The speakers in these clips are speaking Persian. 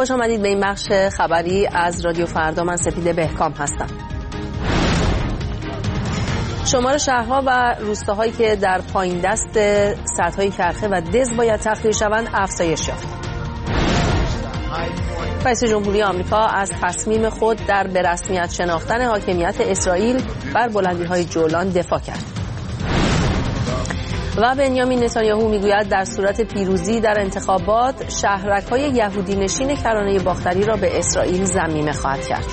خوش آمدید به این بخش خبری از رادیو فردا. من سپید بهکام هستم. شمار شهرها و روستاهایی که در پایین دست سدهای کرخه و دز باید تخلیه شوند افزایش یافت. رئیس جمهوری آمریکا از تصمیم خود در به رسمیت شناختن حاکمیت اسرائیل بر بلندی‌های جولان دفاع کرد. و بنیامین نتانیاهو میگوید در صورت پیروزی در انتخابات شهرک‌های یهودی نشین کرانه باختری را به اسرائیل ضمیمه خواهد کرد.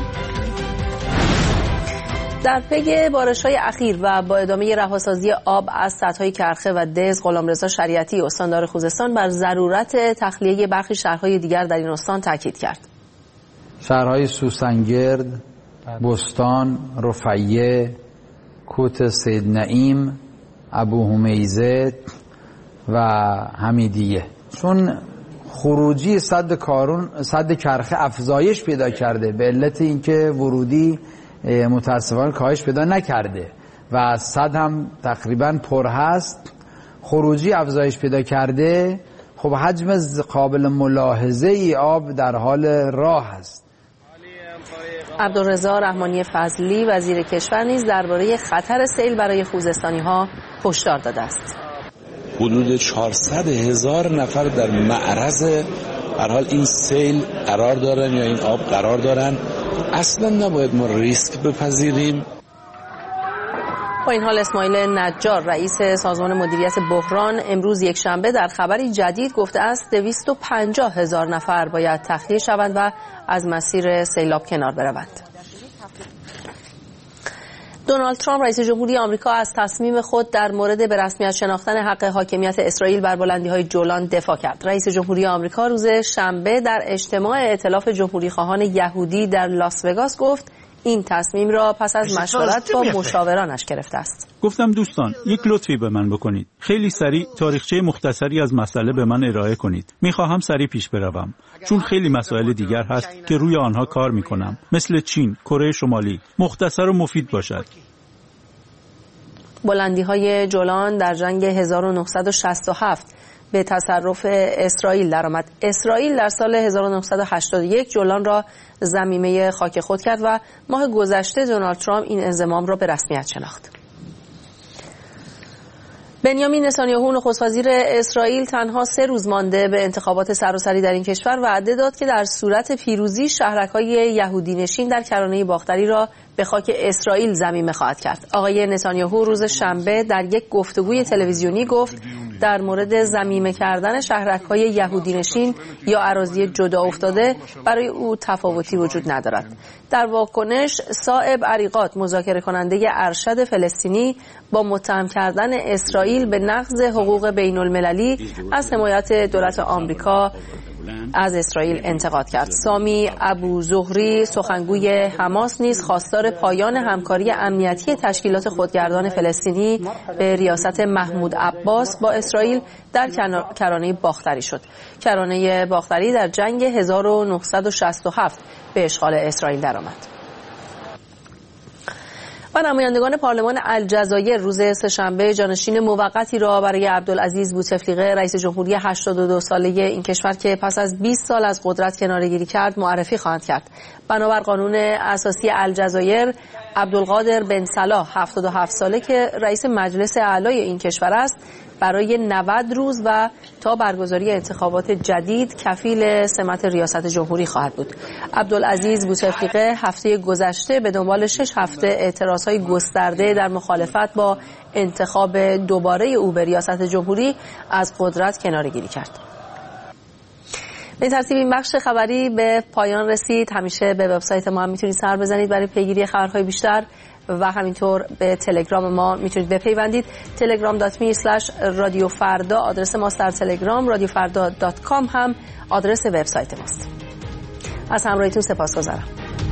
در پی بارش‌های اخیر و با ادامه رهاسازی آب از سدهای کرخه و دز، غلامرضا شریعتی استاندار خوزستان بر ضرورت تخلیه برخی شهرهای دیگر در این استان تاکید کرد. شهرهای سوسنگرد، بستان، رفیع، کوت سید نعیم، ابو حمیزه و حمیدیه، چون خروجی سد کرخه افزایش پیدا کرده به علت اینکه ورودی متاسفانه کاهش پیدا نکرده و سد هم تقریبا پر هست، خروجی افزایش پیدا کرده. خب حجم قابل ملاحظه ای آب در حال راه است. عبدالرضا رحمانی فضلی وزیر کشور نیز درباره خطر سیل برای خوزستانی‌ها هشدار داده است. حدود 400,000 نفر در معرض هر حال این سیل قرار دارن یا این آب قرار دارن. اصلا نباید ما ریسک بپذیریم. با این حال اسماعیل نجار رئیس سازمان مدیریت بحران امروز یکشنبه در خبری جدید گفته است 250,000 نفر باید تخلیه شوند و از مسیر سیلاب کنار بروند. دونالد ترامپ رئیس جمهوری آمریکا از تصمیم خود در مورد به رسمیت شناختن حق حاکمیت اسرائیل بر بلندی‌های جولان دفاع کرد. رئیس جمهوری آمریکا روز شنبه در اجتماع ائتلاف جمهوری‌خواهان یهودی در لاس وگاس گفت این تصمیم را پس از مشورت با مشاورانش گرفته است. گفتم دوستان یک لطفی به من بکنید. خیلی سریع تاریخچه مختصری از مسئله به من ارائه کنید. میخواهم سریع پیش بروم چون خیلی مسائل دیگر هست که روی آنها کار میکنم، مثل چین، کره شمالی. مختصر و مفید باشد. بلندی‌های جولان در جنگ 1967 به تصرف اسرائیل درآمد. اسرائیل در سال 1981 جولان را ضمیمه خاک خود کرد و ماه گذشته دونالد ترامپ این انضمام را به رسمیت شناخت. بنیامین نتانیاهو نخست وزیر اسرائیل تنها 3 روز مانده به انتخابات سراسری در این کشور وعده داد که در صورت پیروزی شهرک‌های یهودی نشین در کرانه باختری را به خاک اسرائیل ضمیمه خواهد کرد. آقای نتانیاهو روز شنبه در یک گفتگوی تلویزیونی گفت در مورد ضمیمه کردن شهرک‌های یهودی نشین یا اراضی جدا افتاده برای او تفاوتی وجود ندارد. در واکنش صائب عریقات مذاکره کننده ارشد فلسطینی با متهم کردن اسرائیل به نقض حقوق بین المللی از حمایت دولت آمریکا از اسرائیل انتقاد کرد. سامی ابو زهری سخنگوی حماس نیز خواستار پایان همکاری امنیتی تشکیلات خودگردان فلسطینی به ریاست محمود عباس با اسرائیل در کرانه باختری شد. کرانه باختری در جنگ 1967 به اشغال اسرائیل درآمد. و نمایندگان پارلمان الجزایر روز سه‌شنبه جانشین موقتی را برای عبدالعزیز بوتفلیقه رئیس جمهوری 82 ساله این کشور که پس از 20 سال از قدرت کناره‌گیری کرد معرفی خواهند کرد. بنابر قانون اساسی الجزایر عبدالقادر بن صلاح 77 ساله که رئیس مجلس اعلای این کشور است برای 90 روز و تا برگزاری انتخابات جدید کفیل سمت ریاست جمهوری خواهد بود. عبدالعزیز بوتفلیقه هفته گذشته به دنبال 6 هفته اعتراضهای گسترده در مخالفت با انتخاب دوباره او به ریاست جمهوری از قدرت کناره‌گیری کرد. به ترتیب این بخش خبری به پایان رسید. همیشه به وبسایت ما هم میتونید سر بزنید برای پیگیری خبرهای بیشتر و همینطور به تلگرام ما میتونید بپیوندید. telegram.me/radiofarda آدرس ماست در تلگرام. radiofarda.com هم آدرس وبسایت ماست. از همراهیتون سپاسگزارم.